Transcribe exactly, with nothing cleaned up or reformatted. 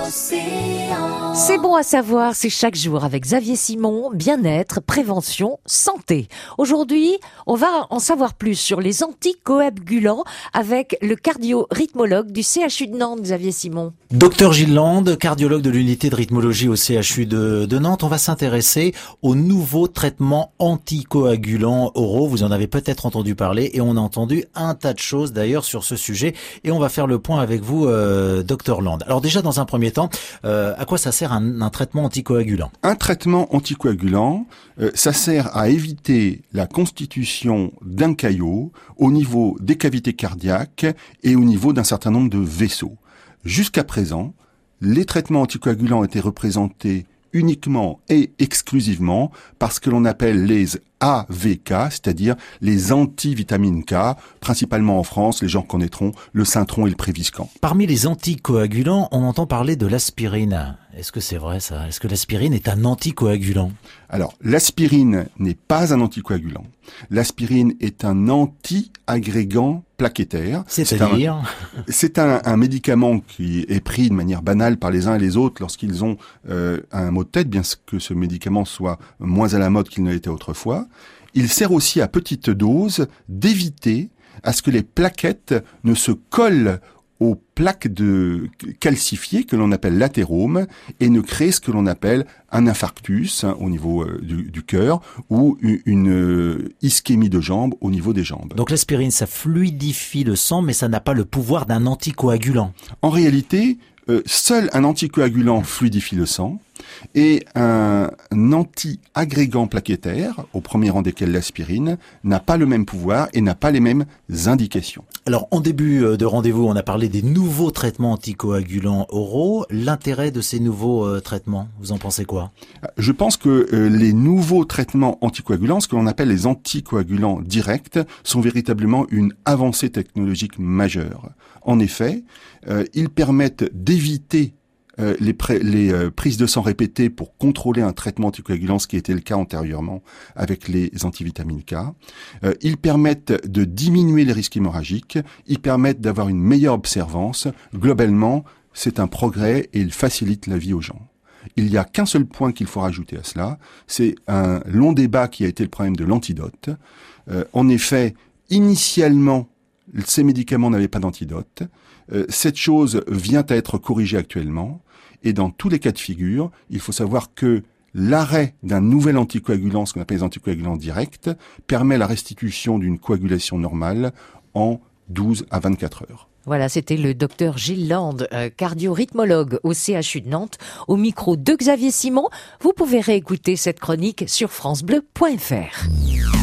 Océan. C'est bon à savoir, c'est chaque jour avec Xavier Simon, bien-être, prévention, santé. Aujourd'hui, on va en savoir plus sur les anticoagulants avec le cardio-rythmologue du C H U de Nantes, Xavier Simon. Docteur Gilles Land, cardiologue de l'unité de rythmologie au C H U de, de Nantes, on va s'intéresser aux nouveaux traitements anticoagulants oraux. Vous en avez peut-être entendu parler et on a entendu un tas de choses d'ailleurs sur ce sujet et on va faire le point avec vous, euh, Docteur Land. Alors déjà, dans un premier temps, euh, à quoi ça sert un, un traitement anticoagulant ? Un traitement anticoagulant, euh, ça sert à éviter la constitution d'un caillot au niveau des cavités cardiaques et au niveau d'un certain nombre de vaisseaux. Jusqu'à présent, les traitements anticoagulants étaient représentés uniquement et exclusivement par ce que l'on appelle les A V K, c'est-à-dire les antivitamines K, principalement en France, les gens connaîtront le Syntron et le Préviscan. Parmi les anticoagulants, on entend parler de l'aspirine. Est-ce que c'est vrai ça ? Est-ce que l'aspirine est un anticoagulant ? Alors, l'aspirine n'est pas un anticoagulant. L'aspirine est un anti-agrégant plaquettaire. C'est-à-dire ? C'est un, un, un médicament qui est pris de manière banale par les uns et les autres lorsqu'ils ont euh, un maux de tête, bien que ce médicament soit moins à la mode qu'il ne l'était autrefois. Il sert aussi à petite dose d'éviter à ce que les plaquettes ne se collent aux plaques de calcifiées que l'on appelle l'athérome et ne créent ce que l'on appelle un infarctus hein, au niveau euh, du, du cœur ou une, une euh, ischémie de jambes au niveau des jambes. Donc l'aspirine, ça fluidifie le sang, mais ça n'a pas le pouvoir d'un anticoagulant. En réalité, euh, seul un anticoagulant fluidifie le sang et un, un anti-agrégant plaquettaire, au premier rang desquels l'aspirine, n'a pas le même pouvoir et n'a pas les mêmes indications. Alors, en début de rendez-vous, on a parlé des nouveaux traitements anticoagulants oraux. L'intérêt de ces nouveaux euh, traitements, vous en pensez quoi ? Je pense que euh, les nouveaux traitements anticoagulants, ce que l'on appelle les anticoagulants directs, sont véritablement une avancée technologique majeure. En effet, euh, ils permettent d'éviter Euh, les, pré- les euh, prises de sang répétées pour contrôler un traitement anticoagulant, ce qui était le cas antérieurement avec les antivitamines K. Euh, ils permettent de diminuer les risques hémorragiques, ils permettent d'avoir une meilleure observance. Globalement, c'est un progrès et ils facilitent la vie aux gens. Il n'y a qu'un seul point qu'il faut rajouter à cela, c'est un long débat qui a été le problème de l'antidote. Euh, en effet, initialement, ces médicaments n'avaient pas d'antidote. Euh, cette chose vient à être corrigée actuellement. Et dans tous les cas de figure, il faut savoir que l'arrêt d'un nouvel anticoagulant, ce qu'on appelle les anticoagulants directs, permet la restitution d'une coagulation normale en douze à vingt-quatre heures. Voilà, c'était le docteur Gilles Land, euh, cardio-rythmologue au C H U de Nantes, au micro de Xavier Simon. Vous pouvez réécouter cette chronique sur francebleu point fr.